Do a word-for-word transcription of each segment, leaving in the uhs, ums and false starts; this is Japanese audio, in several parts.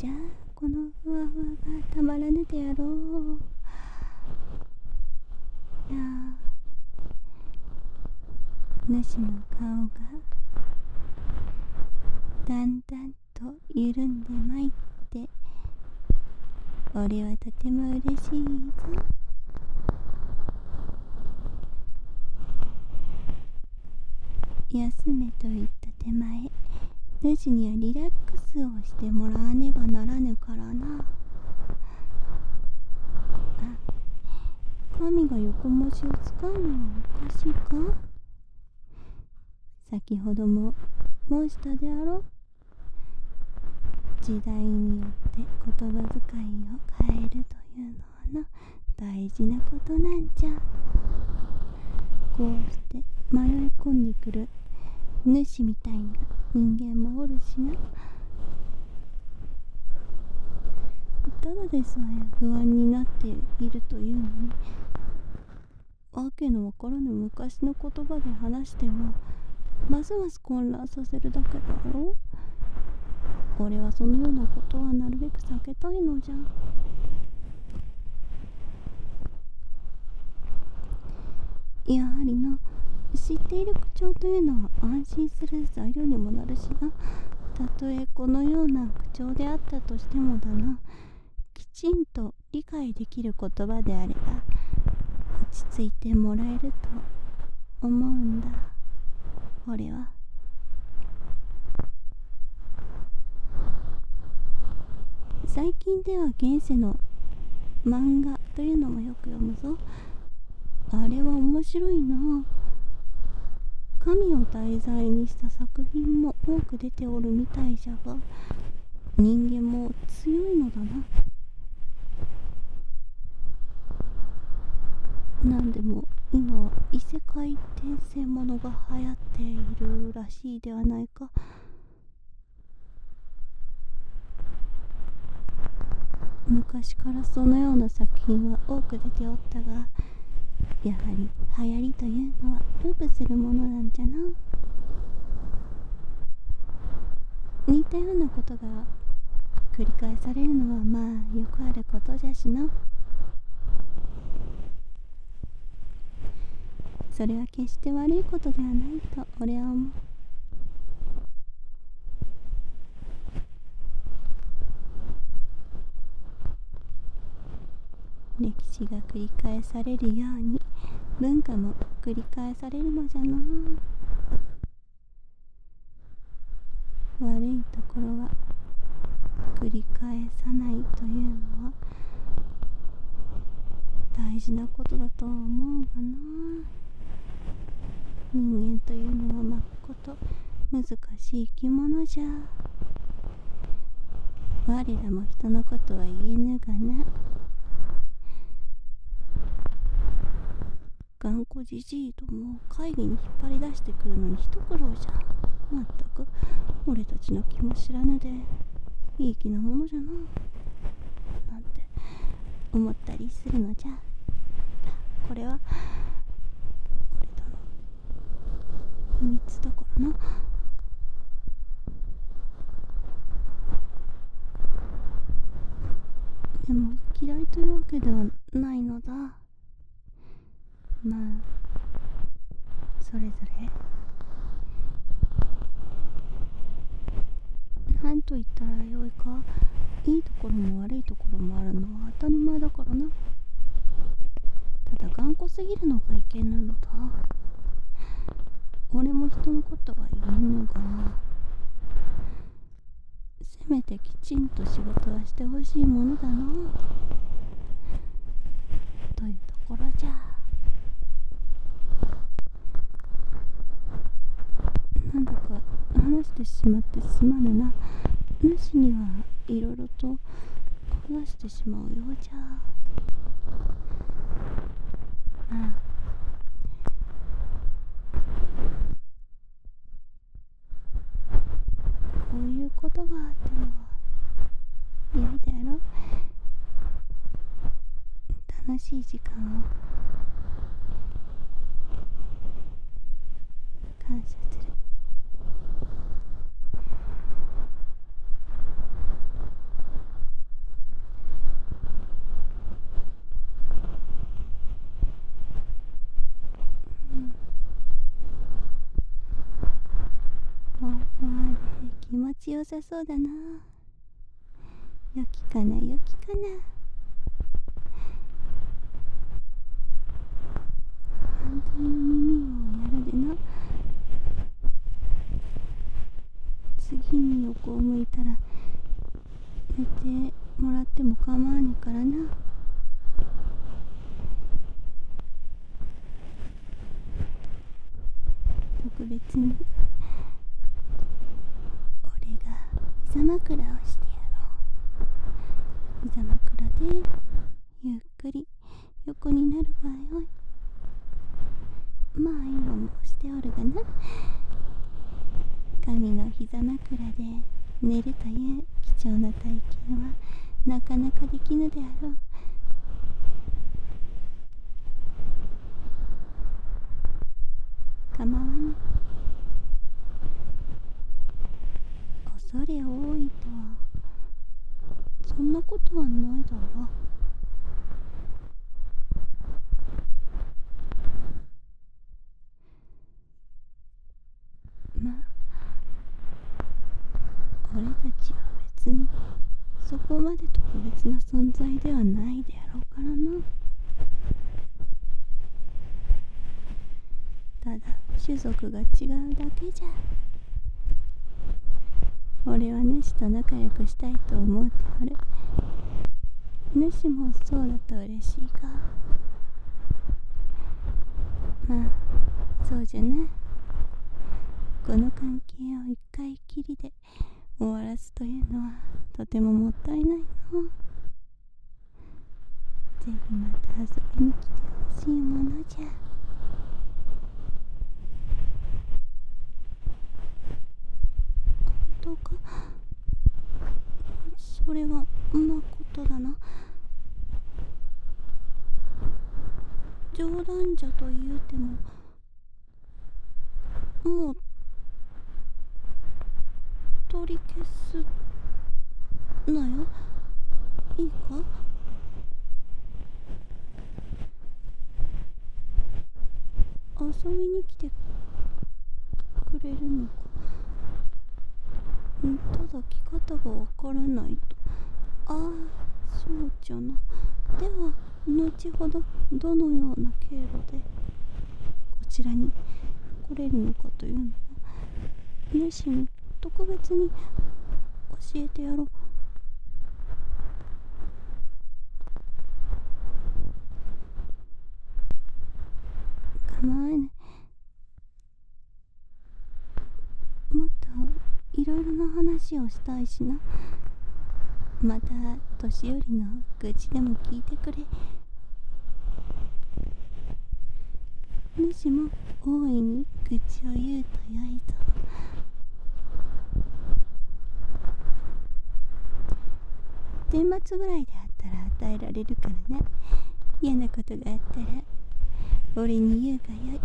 じゃこのふわふわがたまらぬであろう。いや主の顔がだんだんと緩んでまいって、俺はとても嬉しいぞ。休めと言った手前、主にはリラックスをしてもらわねばならぬからな。あ、神が横文字を使うのはおかしいか。先ほども申したであろう。時代によって言葉遣いを変えるというのはな、大事なことなんじゃ。こうして迷い込んでくる主みたいな人間もおるしな。ただでさえ不安になっているというのに、わけのわからぬ昔の言葉で話してもますます混乱させるだけだろう。俺はそのようなことはなるべく避けたいのじゃ。やはりな、知っている口調というのは安心する材料にもなるしな。たとえこのような口調であったとしてもだな、きちんと理解できる言葉であれば落ち着いてもらえると思うんだ、俺は。最近では現世の漫画というのもよく読むぞ。あれは面白いな。神を題材にした作品も多く出ておるみたいじゃが、人間も強いのだな。なんでも今は異世界転生ものが流行っているらしいではないか。昔からそのような作品は多く出ておったが、やはり流行りというのはルブするものなんじゃな。似たようなことが繰り返されるのはまあよくあることじゃしな。それは決して悪いことではないと俺は思う。歴史が繰り返されるように文化も繰り返されるのじゃな。悪いところは繰り返さないというのは大事なことだとは思うがな。人間というのはまっこと難しい生き物じゃ。我らも人のことは言えぬがな。頑固じじいどもを会議に引っ張り出してくるのに一苦労じゃ。まったく俺たちの気も知らぬでいい気なものじゃな、なんて思ったりするのじゃ。これは俺との秘密だからな。でも嫌いというわけではないのだ。まあそれぞれ何と言ったらよいか、いいところも悪いところもあるのは当たり前だからな。ただ頑固すぎるのがいけぬのだ。俺も人のことは言えぬが、せめてきちんと仕事はしてほしいものだなというところじゃ。なんだか話してしまってすまぬな。主にはいろいろと話してしまうようじゃ。まあこういうことがあっても良いであろう。楽しい時間を感謝する。 ちよさそうだな。よきかなよきかな。反対の耳をやるでな。次に横を向いたら寝てもらっても構わねえからな。特別に俺が膝枕をしてやろう。膝枕でゆっくり横になる場合おい。まあ今もしておるがな。神の膝枕で寝るという貴重な体験はなかなかできぬであろう。構わぬ。恐れ多いとはそんなことはないだろう。まあ俺たちは別にそこまで特別な存在ではないであろうからな。ただ種族が違うだけじゃ。俺は主と仲良くしたいと思っておる。主もそうだと嬉しいが、まあそうじゃな。この関係を一回きりで終わらすというのはとてももったいないの。ぜひまた遊びに来てほしいものじゃ。本当か？それはまことだな。冗談じゃと言うてももう取り消すなよ。いいか？遊びに来てくれるのか。ただ来方がわからないと。ああ、そうじゃな。では後ほどどのような経路でこちらに来れるのかというのは主に特別に教えてやろう。構わぬ。もっといろいろな話をしたいしな。また年寄りの愚痴でも聞いてくれ。主も大いに愚痴を言うとよいぞ。天末ぐらいであったら与えられるからな。嫌なことがあったら俺に言うがよい。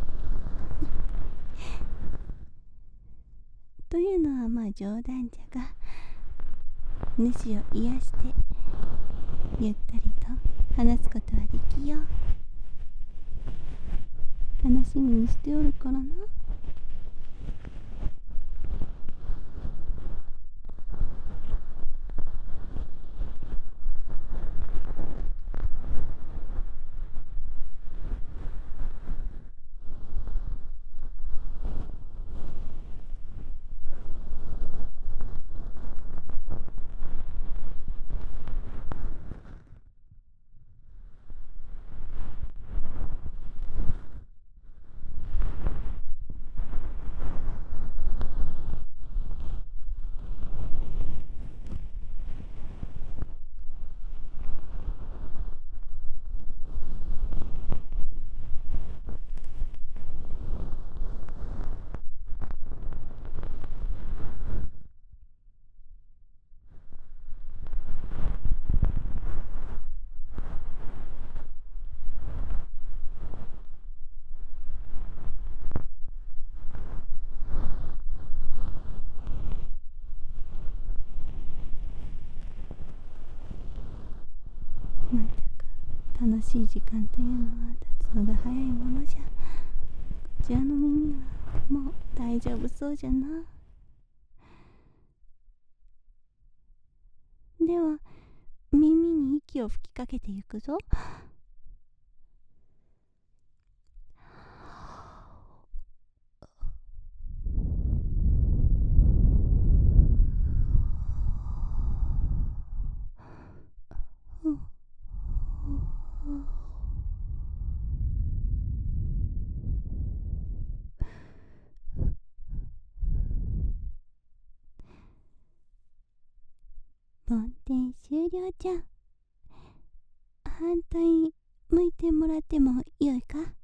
というのはまあ冗談じゃが、主を癒してゆったりと話すことはできよう。楽しみにしておるからな。まったく楽しい時間というのは経つのが早いものじゃ。こちらの耳はもう大丈夫そうじゃな。 では耳に息を吹きかけてゆくぞ。梵天終了じゃ。反対向いてもらってもよいか。